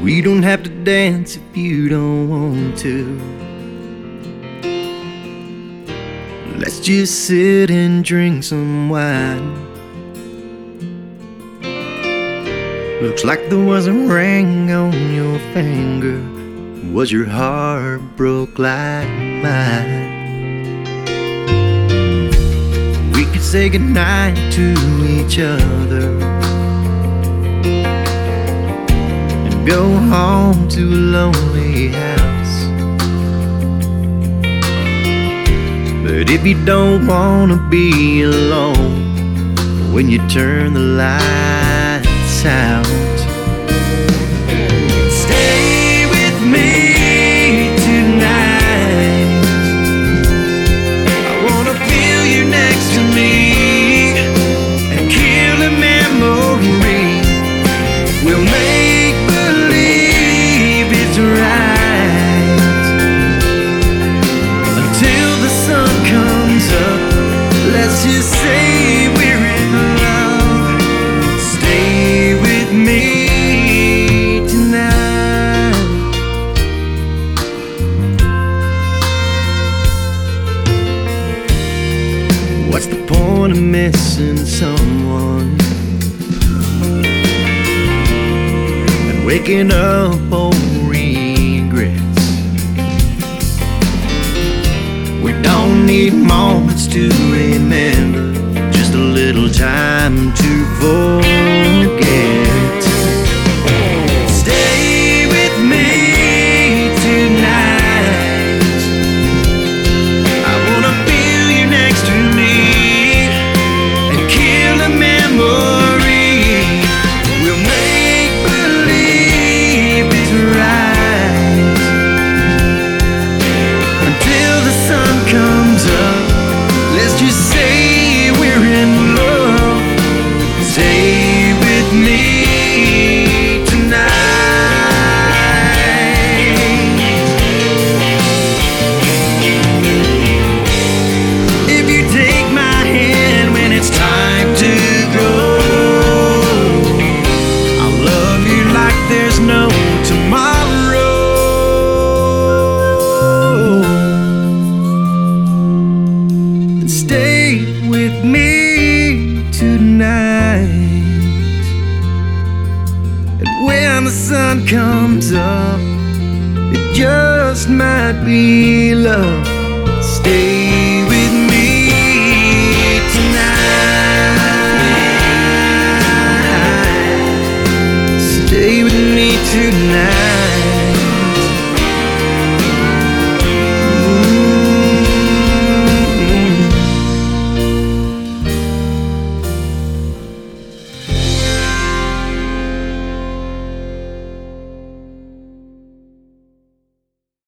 We don't have to dance if you don't want to. Let's just sit and drink some wine. Looks like there was a ring on your finger. Was your heart broke like mine? We could say goodnight to each other and go home to a lonely house. But if you don't wanna be alone when you turn the lights out, stay with me tonight. I wanna feel you next to me and kill a memory. We'll make believe it's right until the sun comes up. Let's just say we're in love. Stay with me tonight. What's the point of missing someone and waking up old regrets? We don't need moments to remember, just a little time to forget. Stay with me tonight. I wanna feel you next to me and kill a memory. We'll make believe it's right until the sun comes up. Let's just say we're in love. Stay with me tonight. If you take my hand when it's time to go, I'll love you like there's no tomorrow. And stay with me tonight. And when the sun comes up, it just might be love. Stay